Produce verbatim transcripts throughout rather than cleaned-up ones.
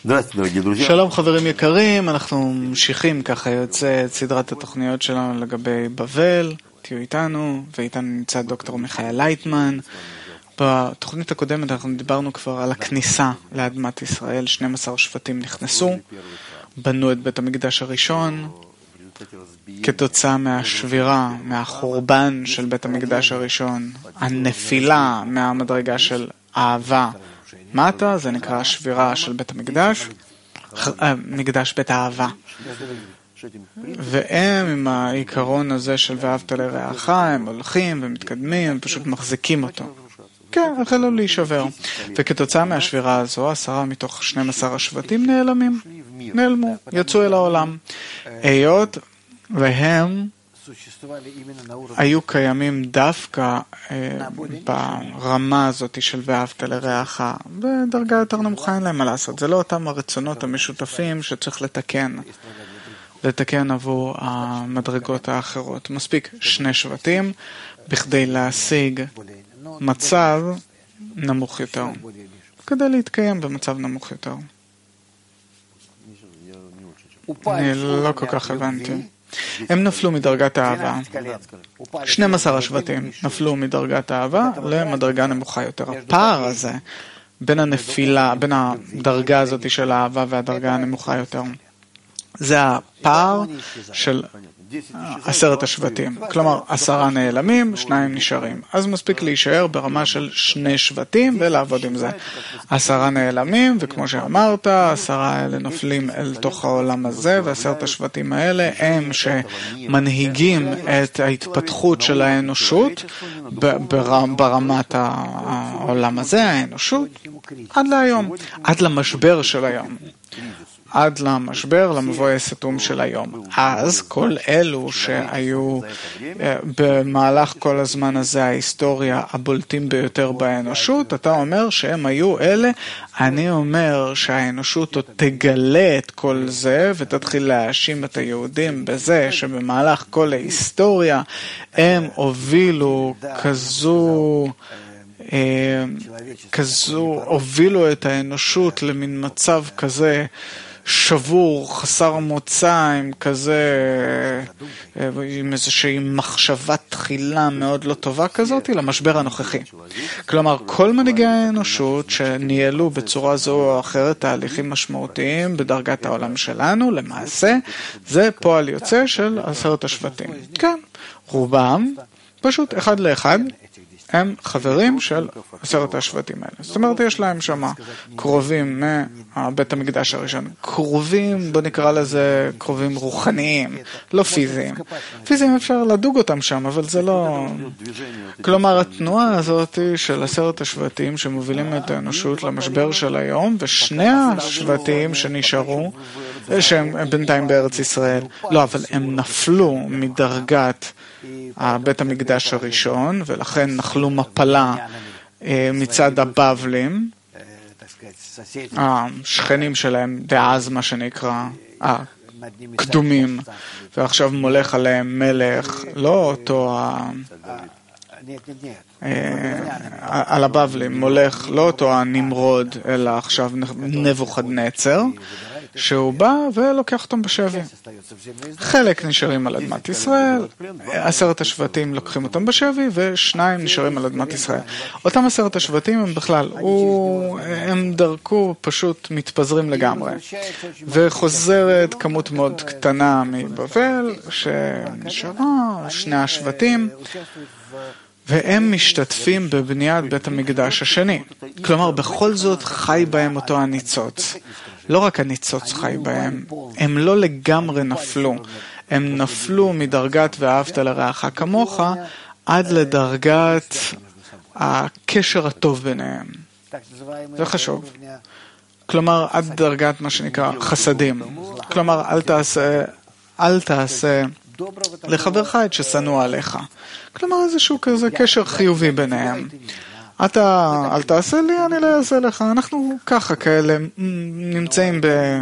שלום חברים יקרים, אנחנו ממשיכים ככה יוצא את סדרת התוכניות שלנו לגבי בבל, תהיו איתנו, ואיתנו נמצא דוקטור מיכאל לייטמן. בתוכנית הקודמת אנחנו דיברנו כבר על הכניסה לאדמת ישראל, שנים עשר שבטים נכנסו, בנו את בית המקדש הראשון, כתוצאה מהשבירה, מהחורבן של בית המקדש הראשון, הנפילה מהמדרגה של אהבה מטה, זה נקרא השבירה של בית המקדש, מקדש בית האהבה. והם עם העיקרון הזה של ואהבת לרעך, הם הולכים ומתקדמים, הם פשוט מחזיקים אותו. כן, החלו להישבר. וכתוצאה מהשבירה הזו, עשרה מתוך שנים עשר השבטים נעלמים, נעלמו, יצאו אל העולם. היות והם היו קיימים דווקא אה, ברמה הזאת של ואהבת לרעך, בדרגה יותר נמוכה אין להם מה לעשות. זה לא אותם הרצונות המשותפים שצריך לתקן, לתקן עבור המדרגות האחרות. מספיק שני שבטים בכדי להשיג מצב נמוך יותר, כדי להתקיים במצב נמוך יותר. אני לא כל כך הבנתי. הם נפלו מדרגת האהבה. שנים עשר השבטים נפלו מדרגת האהבה למדרגה נמוכה יותר. הפער הזה בין הנפילה, בין הדרגה הזאת של האהבה והדרגה הנמוכה יותר, זה הפער של עשרת השבטים. כלומר, עשרה נעלמים, שניים נשארים. אז מספיק להישאר ברמה של שני שבטים ולעבוד עם זה. עשרה נעלמים, וכמו שאמרת, עשרה האלה נופלים אל תוך העולם הזה, ועשרת השבטים האלה הם שמנהיגים את ההתפתחות של האנושות ברמת העולם הזה, האנושות, עד להיום, עד למשבר של היום. עד למשבר, למבוי הסתום של היום. אז כל אלו שהיו במהלך כל הזמן הזה ההיסטוריה הבולטים ביותר באנושות, אתה אומר שהם היו אלה, אני אומר שהאנושות עוד תגלה את כל זה ותתחיל להאשים את היהודים בזה שבמהלך כל ההיסטוריה הם הובילו כזו כזו, הובילו את האנושות למין מצב כזה שבור, חסר מוצא, עם כזה, עם איזושהי מחשבה תחילה מאוד לא טובה כזאת, למשבר הנוכחי. כלומר, כל מנהיגי האנושות שניהלו בצורה זו או אחרת תהליכים משמעותיים בדרגת העולם שלנו, למעשה, זה פועל יוצא של עשרת השבטים. כן, רובם, פשוט אחד לאחד, הם חברים של עשרת השבטים האלה. זאת אומרת, יש להם שמה קרובים מבית המקדש הראשון. קרובים, בוא נקרא לזה קרובים רוחניים, לא פיזיים. פיזיים אפשר לדוג אותם שם, אבל זה לא... כלומר, התנועה הזאת של עשרת השבטים שמובילים את האנושות למשבר של היום, ושני השבטים שנשארו, שהם בינתיים בארץ ישראל, לא, אבל הם נפלו מדרגת בית המקדש הראשון, ולכן נחלו מפלה מצד הבבלים, השכנים שלהם דאז מה שנקרא, הקדומים, ועכשיו מולך עליהם מלך, לא אותו על הבבלים, מולך לא אותו הנמרוד, אלא עכשיו נבוכדנצר, שהוא בא ולוקח אותם בשבי. חלק נשארים על אדמת ישראל, עשרת השבטים לוקחים אותם בשבי, ושניים נשארים על אדמת ישראל. אותם עשרת השבטים הם בכלל, הוא, הם דרכו פשוט מתפזרים לגמרי. וחוזרת כמות מאוד קטנה מבבל, שנשארה שני השבטים, והם משתתפים בבניית בית המקדש השני. כלומר, בכל זאת חי בהם אותו הניצוץ. לא רק הניצוץ חי בהם, הם לא לגמרי נפלו. הם נפלו מדרגת ואהבת לרעך כמוך, עד לדרגת הקשר הטוב ביניהם. זה חשוב. כלומר, עד דרגת מה שנקרא חסדים. כלומר, אל תעשה, אל תעשה לחברך את ששנוא עליך. כלומר, איזשהו כזה קשר חיובי ביניהם. אתה, אל תעשה לי, אני לא אעשה לך. אנחנו ככה כאלה נמצאים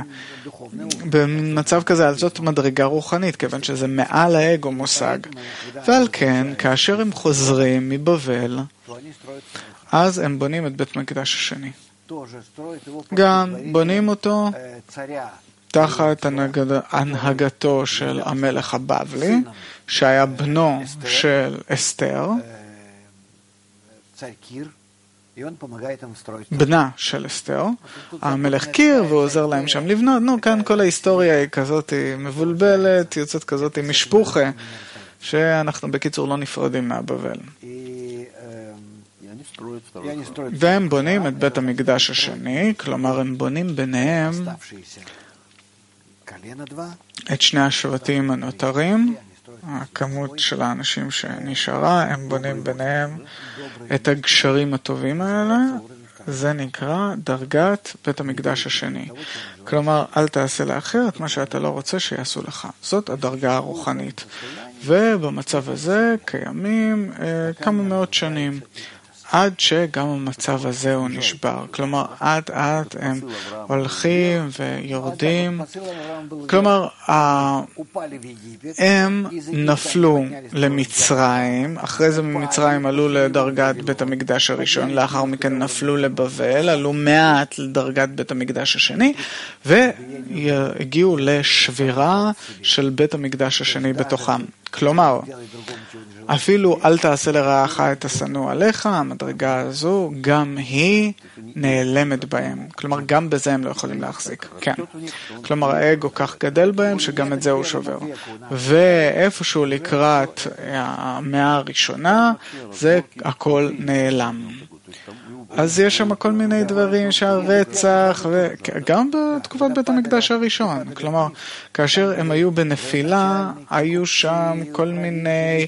במצב כזה, על זאת מדרגה רוחנית, כיוון שזה מעל האגו מושג. ועל כן, כאשר הם חוזרים מבבל, אז הם בונים את בית מקדש השני. גם בונים אותו תחת הנהגתו של המלך הבבלי, שהיה בנו של אסתר, בנה של אסתר, המלך קיר, והוא עוזר להם שם לבנות. נו, כאן כל ההיסטוריה היא כזאת מבולבלת, יוצאת כזאת משפוחה, שאנחנו בקיצור לא נפרדים מהבבל. והם בונים את בית המקדש השני, כלומר הם בונים ביניהם את שני השבטים הנותרים, הכמות של האנשים שנשארה, הם בונים ביניהם את הגשרים הטובים האלה, זה נקרא דרגת בית המקדש השני. כלומר, אל תעשה לאחר את מה שאתה לא רוצה שיעשו לך. זאת הדרגה הרוחנית. ובמצב הזה קיימים אה, כמה מאות שנים. עד שגם המצב הזה הוא נשבר. כלומר, עד עד הם הולכים ויורדים. כלומר, הם נפלו למצרים, אחרי זה ממצרים עלו לדרגת בית המקדש הראשון, לאחר מכן נפלו לבבל, עלו מעט לדרגת בית המקדש השני, והגיעו לשבירה של בית המקדש השני בתוכם. כלומר, אפילו אל תעשה לרעך את השנוא עליך, המדרגה הזו, גם היא נעלמת בהם. כלומר, גם בזה הם לא יכולים להחזיק. כן. כלומר, האגו כך גדל בהם, שגם את זה הוא שובר. ואיפשהו לקראת המאה הראשונה, זה הכל נעלם. אז יש שם כל מיני דברים שהרצח, וגם בתקופת בית המקדש הראשון. כלומר, כאשר הם היו בנפילה, היו שם כל מיני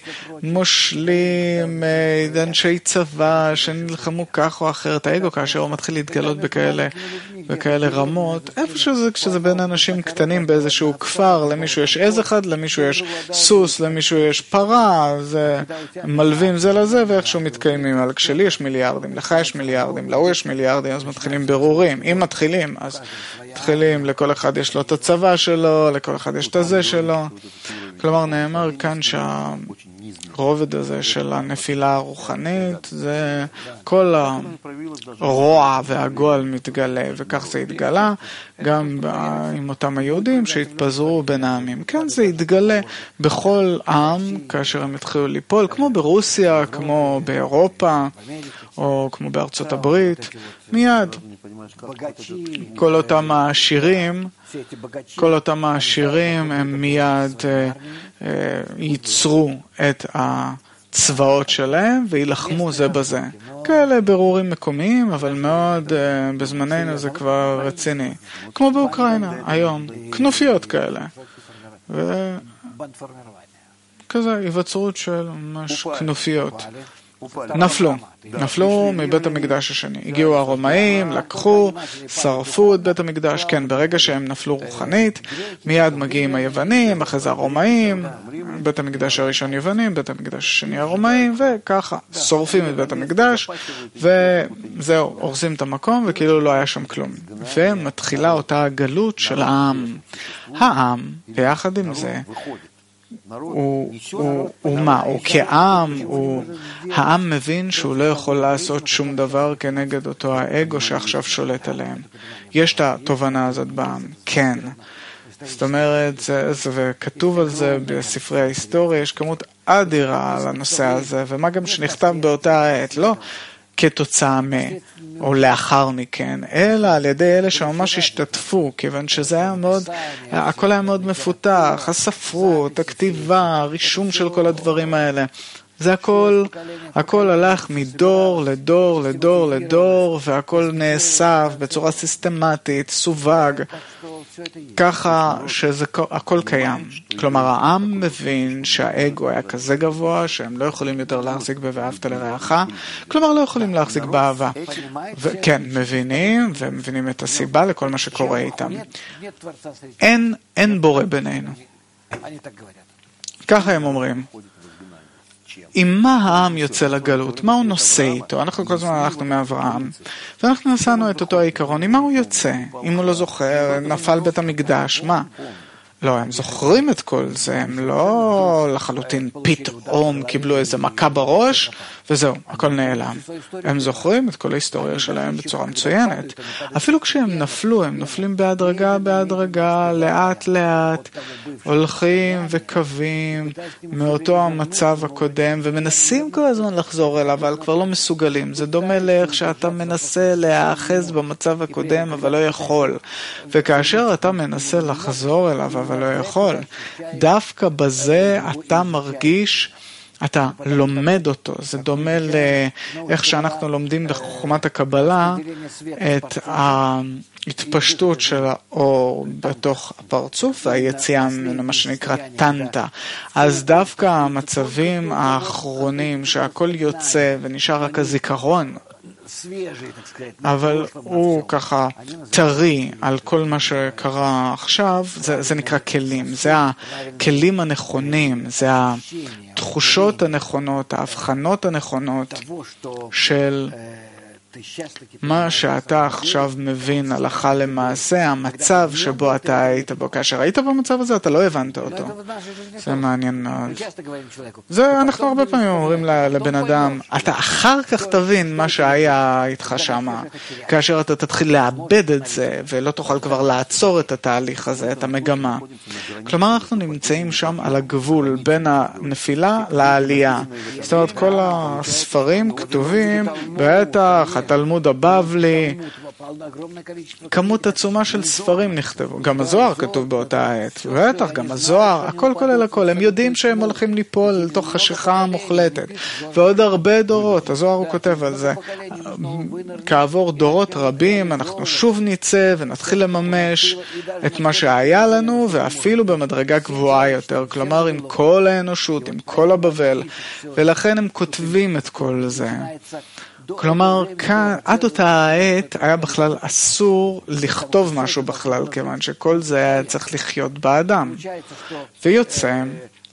מושלים, אנשי צבא, שנלחמו כך או אחרת. האגו, כאשר הוא מתחיל להתגלות בכאלה, בכאלה רמות, איפשהו זה כשזה בין אנשים קטנים באיזשהו כפר, למישהו יש עז אחד, למישהו יש סוס, למישהו יש פרה, זה מלווים זה לזה, ואיכשהו מתקיימים. אבל כשלי יש מיליארדים, לך יש מיליארדים, להוא יש מיליארדים, אז מתחילים ברורים. אם מתחילים, אז מתחילים, לכל אחד יש לו את הצבא שלו, לכל אחד יש את הזה שלו. כלומר, נאמר כאן שהרובד הזה של הנפילה הרוחנית, זה כל הרוע והגועל מתגלה, וכך זה התגלה, גם עם אותם היהודים שהתפזרו בין העמים. כן, זה התגלה בכל עם, כאשר הם התחילו ליפול, כמו ברוסיה, כמו באירופה, או כמו בארצות הברית, מיד. כל אותם העשירים, כל אותם העשירים הם מיד אה, אה, ייצרו את הצבאות שלהם וילחמו זה בזה. כאלה ברורים מקומיים, אבל מאוד אה, בזמננו זה כבר רציני. כמו באוקראינה, היום, כנופיות כאלה. ו... כזה, היווצרות של ממש כנופיות. נפלו, נפלו מבית המקדש השני. הגיעו הרומאים, לקחו, שרפו את בית המקדש. כן, ברגע שהם נפלו רוחנית, מיד מגיעים היוונים, אחרי זה הרומאים, בית המקדש הראשון יוונים, בית המקדש השני הרומאים, וככה, שורפים את בית המקדש, וזהו, הורסים את המקום, וכאילו לא היה שם כלום. ומתחילה אותה הגלות של העם. העם, ביחד עם זה, הוא, הוא, הוא מה? הוא כעם, הוא, העם מבין שהוא לא יכול לעשות שום דבר כנגד אותו האגו שעכשיו שולט עליהם. יש את התובנה הזאת בעם, כן. זאת אומרת, זה, זה, וכתוב על זה בספרי ההיסטוריה, יש כמות אדירה על הנושא הזה, ומה גם שנכתב באותה העת, לא כתוצאה מ... או לאחר מכן, אלא על ידי אלה שממש השתתפו, כיוון שזה היה מאוד, הכל היה מאוד מפותח, הספרות, הכתיבה, הרישום של כל הדברים האלה. זה הכל, הכל הלך מדור לדור לדור לדור, והכל נאסף בצורה סיסטמטית, סווג, ככה שזה הכל קיים. כלומר, העם מבין שהאגו היה כזה גבוה, שהם לא יכולים יותר להחזיק ב"ואהבת לרעך", כלומר, לא יכולים להחזיק באהבה. וכן, מבינים, ומבינים את הסיבה לכל מה שקורה איתם. אין, אין בורא בינינו. ככה הם אומרים. עם מה העם יוצא לגלות? מה הוא נושא איתו? אנחנו כל הזמן הלכנו מאברהם, ואנחנו נסענו את אותו העיקרון. עם מה הוא יוצא? אם הוא לא זוכר, נפל בית המקדש, מה? לא, הם זוכרים את כל זה, הם לא לחלוטין פתאום קיבלו איזה מכה בראש, וזהו, הכל נעלם. הם זוכרים את כל ההיסטוריה שלהם בצורה מצוינת. אפילו כשהם נפלו, הם נופלים בהדרגה, בהדרגה, לאט לאט, הולכים וקווים מאותו המצב הקודם, ומנסים כל הזמן לחזור אליו, אבל כבר לא מסוגלים. זה דומה לאיך שאתה מנסה להאחז במצב הקודם, אבל לא יכול. וכאשר אתה מנסה לחזור אליו, אבל לא יכול, דווקא בזה אתה מרגיש, אתה לומד אותו. זה דומה לאיך שאנחנו לומדים בחוכמת הקבלה את ההתפשטות של האור בתוך הפרצוף והיציאה ממנו, מה שנקרא טנטה. אז דווקא המצבים האחרונים שהכל יוצא ונשאר רק הזיכרון, אבל הוא ככה טרי על כל מה שקרה עכשיו, זה, זה נקרא כלים, זה הכלים הנכונים, זה התחושות הנכונות, ההבחנות הנכונות של מה שאתה עכשיו מבין הלכה למעשה, המצב שבו אתה היית בו. כאשר היית במצב הזה, אתה לא הבנת אותו. זה מעניין מאוד. זה אנחנו הרבה פעמים אומרים לבן אדם, אתה אחר כך תבין מה שהיה איתך שמה. כאשר אתה תתחיל לאבד את זה, ולא תוכל כבר לעצור את התהליך הזה, את המגמה. כלומר, אנחנו נמצאים שם על הגבול בין הנפילה לעלייה. זאת אומרת, כל הספרים כתובים, בטח, התלמוד הבבלי, כמות עצומה של ספרים נכתבו. גם הזוהר כתוב באותה עת. בטח, גם הזוהר, הכל כולל הכל. הם יודעים שהם הולכים ליפול לתוך חשיכה המוחלטת. ועוד הרבה דורות, הזוהר הוא כותב על זה. כעבור דורות רבים, אנחנו שוב נצא ונתחיל לממש את מה שהיה לנו, ואפילו במדרגה גבוהה יותר. כלומר, עם כל האנושות, עם כל הבבל. ולכן הם כותבים את כל זה. כלומר, כאן, עד אותה העת היה בכלל אסור לכתוב משהו בכלל, כיוון שכל זה היה צריך לחיות באדם. ויוצא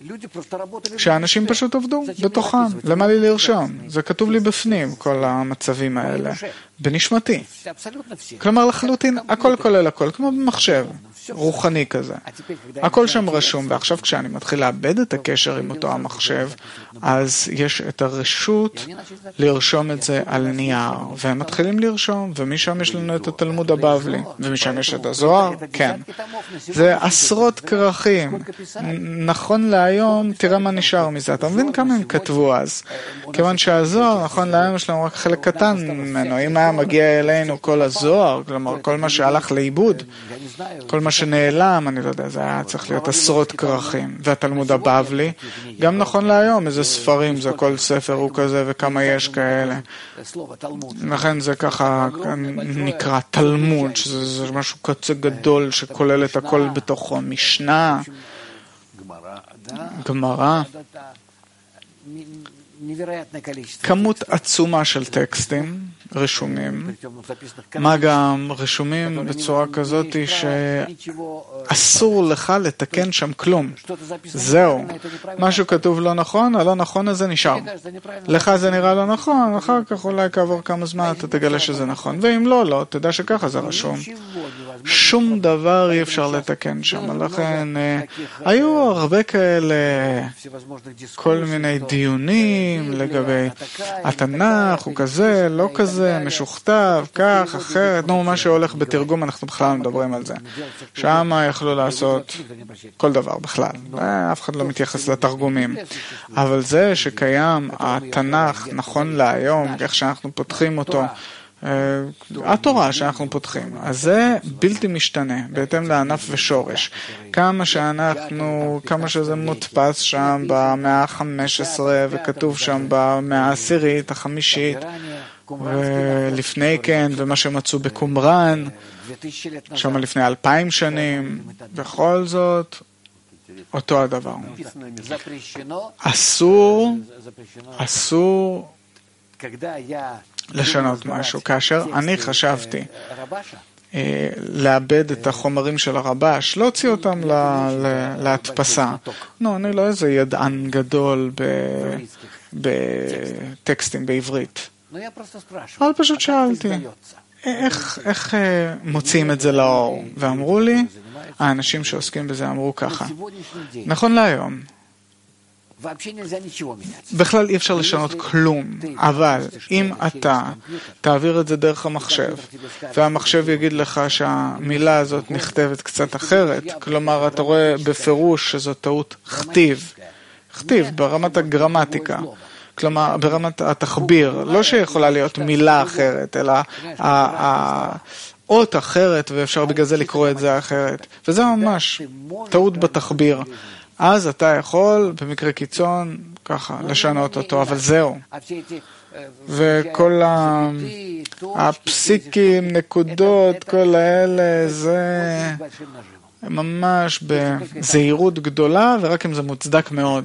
שהאנשים פשוט עבדו בתוכם. למה לי לרשום? זה כתוב לי בפנים, כל המצבים האלה. בנשמתי. כלומר, לחלוטין, הכל כולל הכל, כמו במחשב. רוחני כזה. הכל שם רשום, ועכשיו כשאני מתחיל לאבד את הקשר עם אותו המחשב, אז יש את הרשות לרשום את זה על נייר, והם מתחילים לרשום, ומשם יש לנו את התלמוד הבבלי, ומשם יש את הזוהר, כן. זה עשרות כרכים. נכון להיום, תראה מה נשאר מזה. אתה מבין כמה הם כתבו אז? כיוון שהזוהר, נכון להיום יש לנו רק חלק קטן ממנו. אם היה מגיע אלינו כל הזוהר, כלומר כל מה שהלך לאיבוד, כל מה שנעלם, אני לא יודע, זה היה צריך להיות עשרות כרכים. והתלמוד הבבלי, גם נכון להיום, איזה ספרים, זה כל ספר הוא כזה וכמה יש כאלה. לכן זה ככה נקרא תלמוד, שזה משהו קצה גדול שכולל את הכל בתוכו. משנה, גמרא, כמות עצומה של טקסטים רשומים, מה גם רשומים בצורה כזאת שאסור לך לתקן שם כלום. זהו. משהו כתוב לא נכון, הלא נכון הזה נשאר. לך זה נראה לא נכון, אחר כך אולי כעבור כמה זמן אתה תגלה שזה נכון. ואם לא, לא, תדע שככה זה רשום. שום דבר אי אפשר לתקן שם. לכן היו הרבה כאלה, כל מיני דיונים לגבי התנ"ך, הוא כזה, לא כזה, משוכתב, כך, אחרת, נו, מה שהולך בתרגום, אנחנו בכלל מדברים על זה. שם יכלו לעשות כל דבר בכלל. אף אחד לא מתייחס לתרגומים. אבל זה שקיים התנ"ך נכון להיום, איך שאנחנו פותחים אותו, התורה שאנחנו פותחים, אז זה בלתי משתנה, בהתאם לענף ושורש. כמה שאנחנו, כמה שזה מודפס שם במאה ה-חמש עשרה, וכתוב שם במאה העשירית, החמישית, ולפני כן, ומה שמצאו בקומראן, שם לפני אלפיים שנים, בכל זאת, אותו הדבר. אסור, אסור, לשנות משהו. כאשר אני חשבתי לאבד את החומרים של הרבש, לא הוציא אותם להדפסה. לא, אני לא איזה ידען גדול בטקסטים בעברית. אבל פשוט שאלתי, איך מוציאים את זה לאור? ואמרו לי, האנשים שעוסקים בזה אמרו ככה, נכון להיום, בכלל אי אפשר לשנות כלום, אבל אם אתה תעביר את זה דרך המחשב, והמחשב יגיד לך שהמילה הזאת נכתבת קצת אחרת, כלומר אתה רואה בפירוש שזו טעות כתיב, כתיב ברמת הגרמטיקה, כלומר ברמת התחביר, לא שיכולה להיות מילה אחרת, אלא האות אחרת, ואפשר בגלל זה לקרוא את זה אחרת, וזה ממש טעות בתחביר. אז אתה יכול, במקרה קיצון, ככה, לשנות אותו, אבל זהו. וכל הפסיקים, נקודות, כל האלה, זה ממש בזהירות גדולה, ורק אם זה מוצדק מאוד.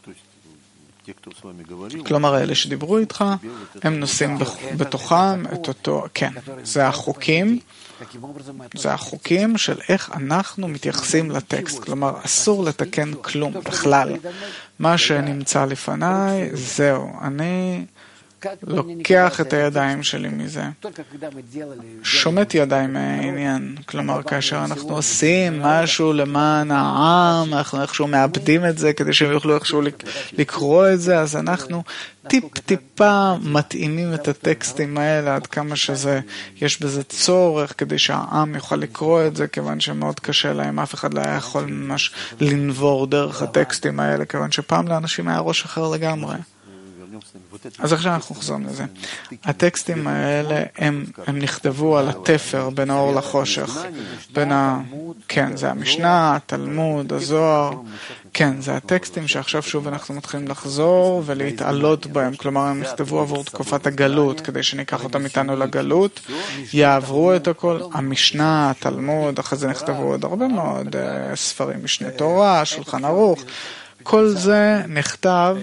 כלומר, אלה שדיברו איתך, הם נושאים בתוכם את אותו, כן, זה החוקים, זה החוקים של איך אנחנו מתייחסים לטקסט, כלומר, אסור לתקן כלום בכלל. מה שנמצא לפניי, זהו, אני לוקח את הידיים שלי מזה. שומט ידיים מהעניין, כלומר, כאשר אנחנו עושים משהו למען העם, אנחנו איכשהו מאבדים את זה כדי שהם יוכלו איכשהו לקרוא את זה, אז אנחנו טיפ-טיפה מתאימים את הטקסטים האלה עד כמה שזה, יש בזה צורך כדי שהעם יוכל לקרוא את זה, כיוון שמאוד קשה להם, אף אחד לא היה יכול ממש לנבור דרך הטקסטים האלה, כיוון שפעם לאנשים היה ראש אחר לגמרי. אז עכשיו אנחנו חוזרים לזה. הטקסטים האלה, הם, הם נכתבו על התפר בין האור לחושך. בין ה... כן, זה המשנה, התלמוד, הזוהר. כן, זה הטקסטים שעכשיו שוב אנחנו מתחילים לחזור ולהתעלות בהם. כלומר, הם נכתבו עבור תקופת הגלות, כדי שניקח אותם איתנו לגלות. יעברו את הכל. המשנה, התלמוד, אחרי זה נכתבו עוד הרבה מאוד ספרים, משנה תורה, שולחן ערוך. כל זה נכתב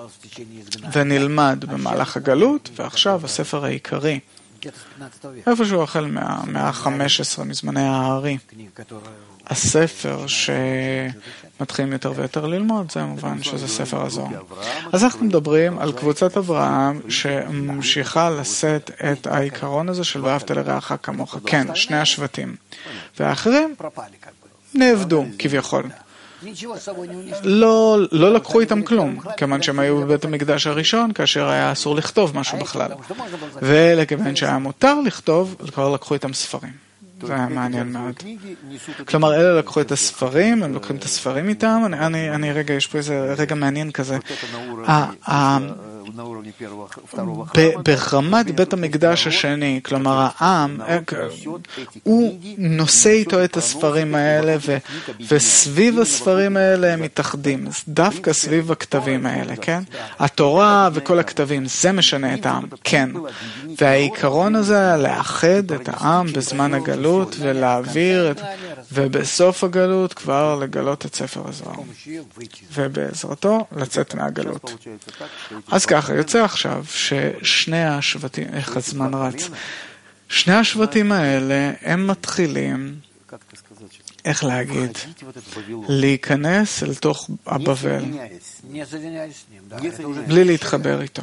ונלמד במהלך הגלות, ועכשיו הספר העיקרי, איפשהו החל מהמאה ה-חמש עשרה, מזמני הארי, הספר שמתחילים יותר ויותר ללמוד, זה מובן שזה ספר הזוהר. אז אנחנו מדברים על קבוצת אברהם שממשיכה לשאת את העיקרון הזה של ואהבת לרעך כמוך. כן, שני השבטים. והאחרים נעבדו כביכול. לא, לא לקחו איתם כלום, כיוון שהם היו בבית המקדש הראשון, כאשר היה אסור לכתוב משהו בכלל. ולכיוון שהיה מותר לכתוב, כבר לקחו איתם ספרים. זה היה מעניין מאוד. כלומר, אלה לקחו את הספרים, הם לוקחים את הספרים איתם, אני, אני, אני רגע, יש פה איזה רגע מעניין כזה. ברמת בית המקדש השני, כלומר העם, הוא נושא איתו את הספרים האלה, וסביב הספרים האלה הם מתאחדים, דווקא סביב הכתבים האלה, כן? התורה וכל הכתבים, זה משנה את העם, כן. והעיקרון הזה, לאחד את העם בזמן הגלות, ולהעביר, ובסוף הגלות כבר לגלות את ספר הזוהר. ובעזרתו לצאת מהגלות. אז ככה, יוצא עכשיו ששני השבטים, איך הזמן רץ, שני השבטים האלה, הם מתחילים, איך להגיד, להיכנס אל תוך הבבל, בלי להתחבר איתו.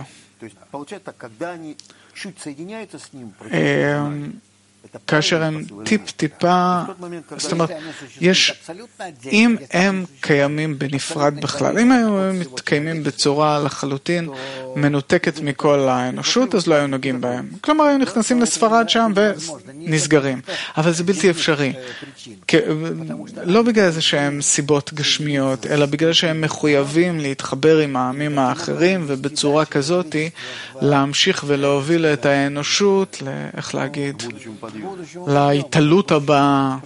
כאשר הם טיפ-טיפה, זאת אומרת, יש, אם הם קיימים בנפרד בכלל, אם הם מתקיימים בצורה לחלוטין מנותקת מכל האנושות, אז לא היו נוגעים בהם. כלומר, היו נכנסים לספרד שם ונסגרים. אבל זה בלתי אפשרי. לא בגלל זה שהם סיבות גשמיות, אלא בגלל שהם מחויבים להתחבר עם העמים האחרים, ובצורה כזאת להמשיך ולהוביל את האנושות, איך להגיד, להתעלות הבאה,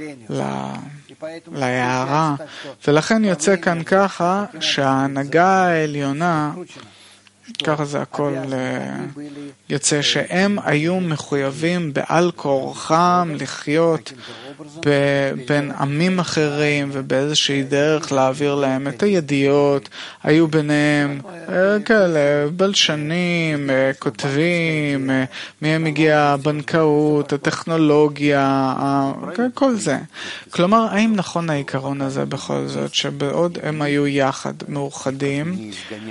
להערה, ולכן יוצא כאן ככה שההנהגה העליונה, ככה זה הכל יוצא, שהם היו מחויבים בעל כורחם לחיות בין עמים אחרים ובאיזושהי דרך להעביר להם את הידיעות, היו ביניהם כאלה בלשנים, כותבים, מהם הגיעה הבנקאות, הטכנולוגיה, כל זה. כלומר, האם נכון העיקרון הזה בכל זאת, שבעוד הם היו יחד מאוחדים,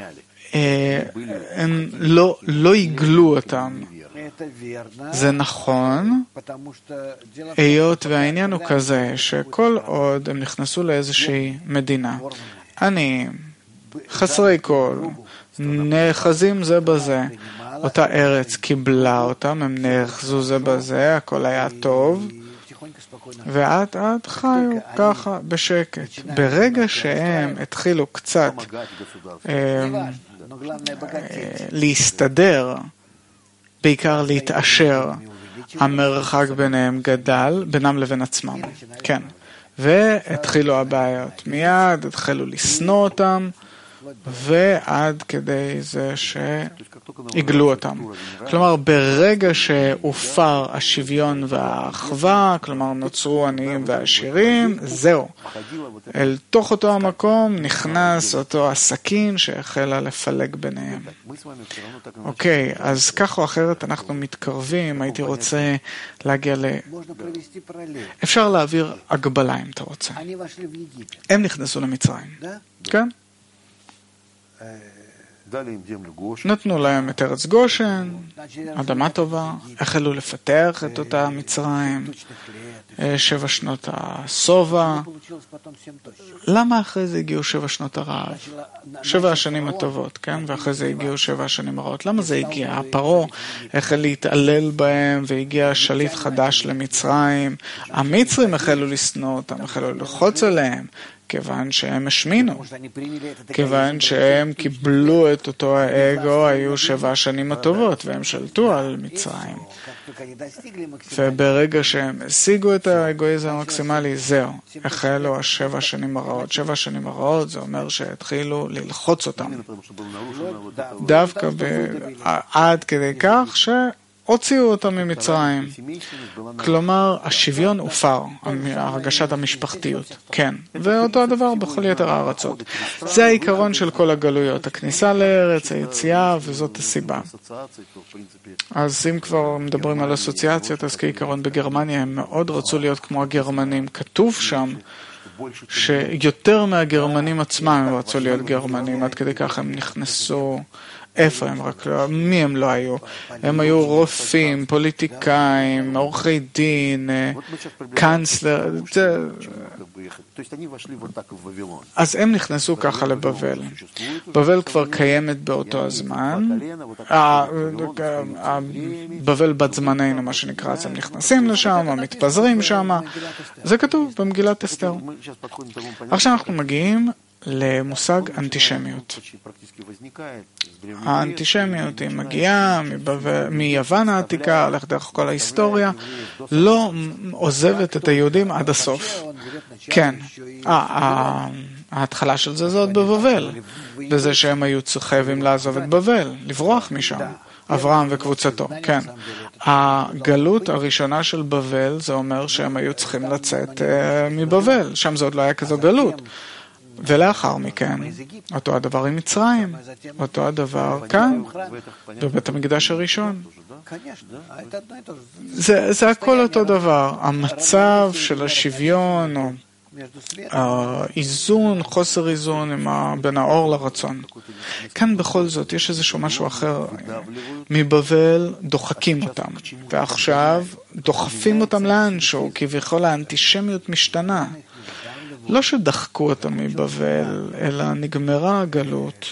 הם לא, לא יגלו אותם. זה נכון, היות והעניין הוא כזה, שכל עוד הם נכנסו לאיזושהי מדינה, אני חסרי כל, נאחזים זה בזה. אותה ארץ קיבלה אותם, הם נאחזו זה בזה, הכל היה טוב, ועד עד חיו ככה בשקט. ברגע שהם התחילו קצת אה, להסתדר, בעיקר להתעשר, המרחק ביניהם גדל, בינם לבין עצמם. כן. והתחילו הבעיות. מיד התחילו לשנוא אותם, ועד כדי זה שהגלו אותם. כלומר, ברגע שהופר השוויון והאחווה, כלומר נוצרו עניים ועשירים, זהו. אל תוך אותו המקום נכנס אותו הסכין שהחלה לפלג ביניהם. אוקיי, אז כך או אחרת אנחנו מתקרבים, הייתי רוצה להגיע ל... אפשר להעביר הגבלה אם אתה רוצה. הם נכנסו למצרים. כן? נתנו להם את ארץ גושן, אדמה טובה, החלו לפתח את אותה מצרים, שבע שנות הסובה. למה אחרי זה הגיעו שבע שנות הרעב? שבע השנים הטובות, כן? ואחרי זה הגיעו שבע השנים הרעות. למה זה הגיע? הפרעה החל להתעלל בהם, והגיע שליט חדש למצרים. המצרים החלו לשנוא אותם, החלו ללחוץ עליהם. כיוון שהם השמינו, כיוון שהם קיבלו את אותו האגו, היו שבע שנים הטובות, והם שלטו על מצרים. וברגע שהם השיגו את האגואיזם המקסימלי, זהו, החלו השבע שנים הרעות. שבע שנים הרעות זה אומר שהתחילו ללחוץ אותם. דווקא עד כדי כך ש... הוציאו אותם ממצרים. כלומר, השוויון הופר, הרגשת המשפחתיות. כן. ואותו הדבר בכל יתר הארצות. זה העיקרון של כל הגלויות. הכניסה לארץ, היציאה, וזאת הסיבה. אז אם כבר מדברים על אסוציאציות, אז כעיקרון בגרמניה הם מאוד רצו להיות כמו הגרמנים. כתוב שם שיותר מהגרמנים עצמם הם רצו להיות גרמנים. עד כדי כך הם נכנסו... איפה הם רק לא, מי הם לא היו? הם היו רופאים, פוליטיקאים, עורכי דין, קאנצלר, אז הם נכנסו ככה לבבל. בבל כבר קיימת באותו הזמן, בבל בת זמננו מה שנקרא, אז הם נכנסים לשם, מתפזרים שם, זה כתוב במגילת אסתר. עכשיו אנחנו מגיעים למושג אנטישמיות. האנטישמיות היא מגיעה מיוון העתיקה, הולך דרך כל ההיסטוריה, לא עוזבת את היהודים עד הסוף. כן, ההתחלה של זה זאת בבבל, בזה שהם היו חייבים לעזוב את בבל, לברוח משם. אברהם וקבוצתו, כן. הגלות הראשונה של בבל, זה אומר שהם היו צריכים לצאת מבבל, שם זה עוד לא היה כזו גלות. ולאחר מכן, אותו הדבר עם מצרים, אותו הדבר כאן, בבית המקדש הראשון. זה, זה הכל אותו דבר. המצב של השוויון, או האיזון, חוסר איזון בין האור לרצון. כאן בכל זאת יש איזשהו משהו אחר. מבבל דוחקים אותם, ועכשיו דוחפים אותם לאנשהו, כביכול האנטישמיות משתנה. לא שדחקו אותם מבבל, אלא נגמרה הגלות.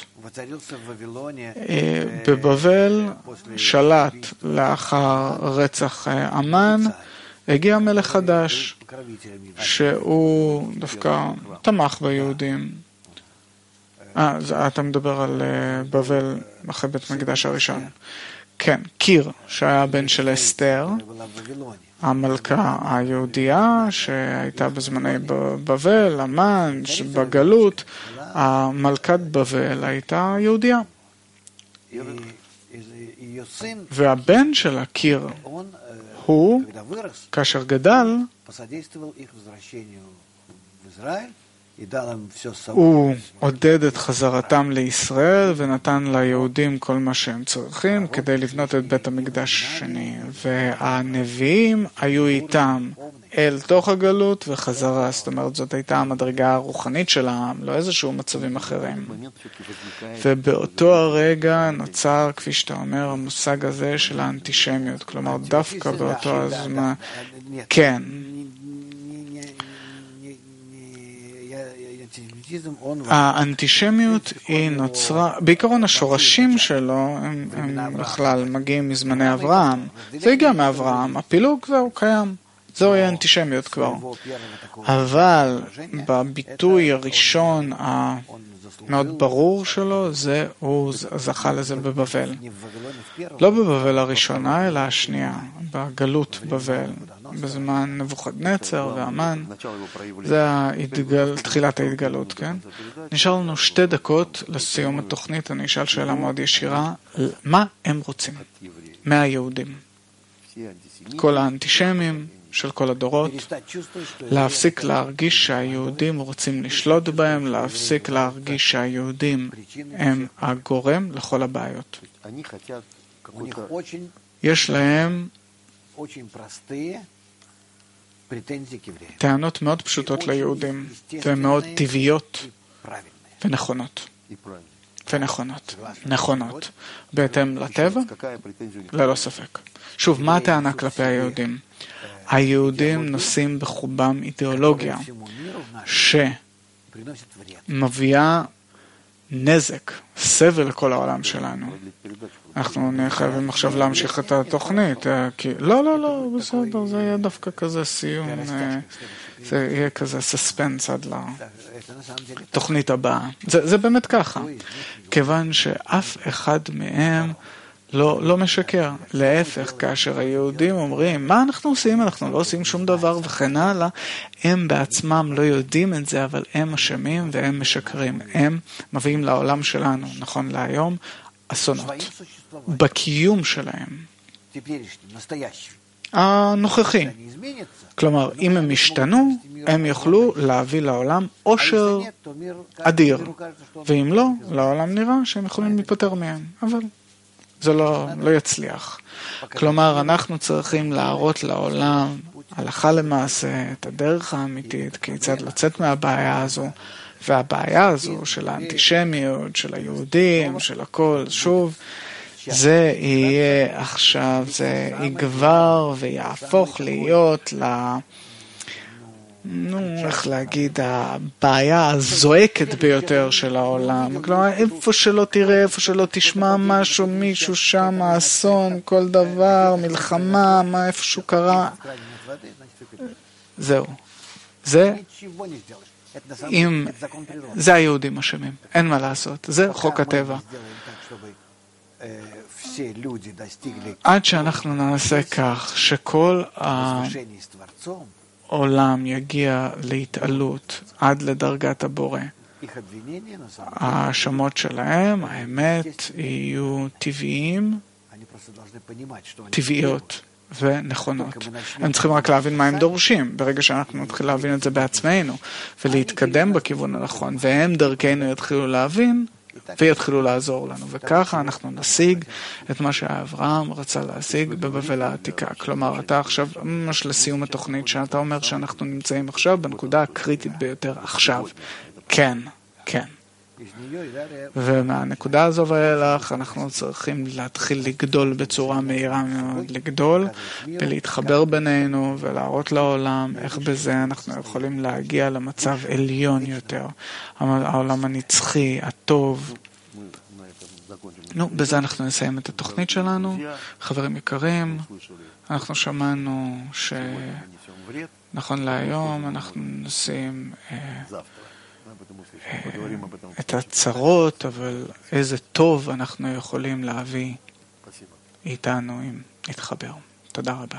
בבבל שלט לאחר רצח אמן, הגיע מלך חדש, שהוא דווקא תמך ביהודים. אה, אתה מדבר על בבל אחרי בית מקדש הראשון. כן, קיר, שהיה בן של אסתר, המלכה היהודייה שהייתה בזמני בבל, אמן, בגלות, המלכת בבל הייתה יהודייה. והבן של הקיר הוא, כאשר גדל, הוא עודד את חזרתם לישראל ונתן ליהודים כל מה שהם צריכים כדי לבנות את בית המקדש השני. והנביאים היו איתם אל תוך הגלות וחזרה. זאת אומרת, זאת הייתה המדרגה הרוחנית של העם, לא איזשהו מצבים אחרים. ובאותו הרגע נוצר, כפי שאתה אומר, המושג הזה של האנטישמיות. כלומר, דווקא באותו הזמן, כן. האנטישמיות היא נוצרה, בעיקרון השורשים שלו הם, הם בכלל מגיעים מזמני אברהם. זה הגיע מאברהם, הפילוג זהו קיים. זוהי האנטישמיות כבר. אבל בביטוי הראשון המאוד ברור שלו, זה הוא זכה לזה בבבל. לא בבבל הראשונה, אלא השנייה, בגלות בבל, בזמן נבוכדנצר והמן. זה ההתגל, תחילת ההתגלות, כן? נשאר לנו שתי דקות לסיום התוכנית, אני אשאל שאלה מאוד ישירה, מה הם רוצים מהיהודים? כל האנטישמים של כל הדורות, להפסיק להרגיש שהיהודים רוצים לשלוט בהם, להפסיק להרגיש שהיהודים הם הגורם לכל הבעיות. יש להם טענות מאוד פשוטות ליהודים, ומאוד טבעיות ונכונות. ונכונות. נכונות. בהתאם לטבע? ללא ספק. שוב, מה הטענה כלפי היהודים? היהודים נושאים בחובם אידיאולוגיה שמביאה נזק, סבל לכל העולם שלנו. אנחנו חייבים עכשיו להמשיך את התוכנית, כי לא, לא, לא, בסדר, זה יהיה דווקא כזה סיום, זה יהיה כזה סספנס עד לתוכנית הבאה. זה, זה באמת ככה, כיוון שאף אחד מהם לא, לא משקר. להפך, כאשר היהודים אומרים, מה אנחנו עושים? אנחנו לא עושים שום דבר וכן הלאה. הם בעצמם לא יודעים את זה, אבל הם אשמים והם משקרים. הם מביאים לעולם שלנו, נכון להיום, אסונות. בקיום שלהם. הנוכחי. כלומר, אם הם השתנו, הם יוכלו להביא לעולם עושר אדיר. ואם לא, לעולם נראה שהם יכולים להיפטר מהם. אבל זה לא, לא יצליח. כלומר, אנחנו צריכים להראות לעולם, הלכה למעשה, את הדרך האמיתית, כיצד לצאת מהבעיה הזו, והבעיה הזו של האנטישמיות, של היהודים, של הכל, שוב, זה יהיה עכשיו, זה יגבר ויהפוך להיות ל... נו, איך להגיד, הבעיה הזועקת ביותר של העולם. כלומר, איפה שלא תראה, איפה שלא תשמע משהו, מישהו שם, אסון, כל דבר, מלחמה, מה איפשהו קרה. זהו. זה, אם, זה היהודים אשמים. אין מה לעשות. זה חוק הטבע. עד שאנחנו נעשה כך שכל ה... העולם יגיע להתעלות עד לדרגת הבורא. האשמות שלהם, האמת, יהיו טבעיים, טבעיות ונכונות. הם צריכים רק להבין מה הם דורשים. ברגע שאנחנו נתחיל להבין את זה בעצמנו, ולהתקדם בכיוון הנכון, והם דרכנו יתחילו להבין, ויתחילו לעזור לנו. וככה אנחנו נשיג את מה שאברהם רצה להשיג בבבל העתיקה. כלומר, אתה עכשיו, ממש לסיום התוכנית, שאתה אומר שאנחנו נמצאים עכשיו בנקודה הקריטית ביותר עכשיו. כן, כן. ומהנקודה הזו ואילך אנחנו צריכים להתחיל לגדול בצורה מהירה מאוד, לגדול ולהתחבר בינינו ולהראות לעולם איך בזה אנחנו יכולים להגיע למצב עליון יותר, העולם הנצחי, הטוב. נו, בזה אנחנו נסיים את התוכנית שלנו. חברים יקרים, אנחנו שמענו שנכון להיום אנחנו נשים את הצרות, אבל איזה טוב אנחנו יכולים להביא איתנו אם נתחבר. תודה רבה.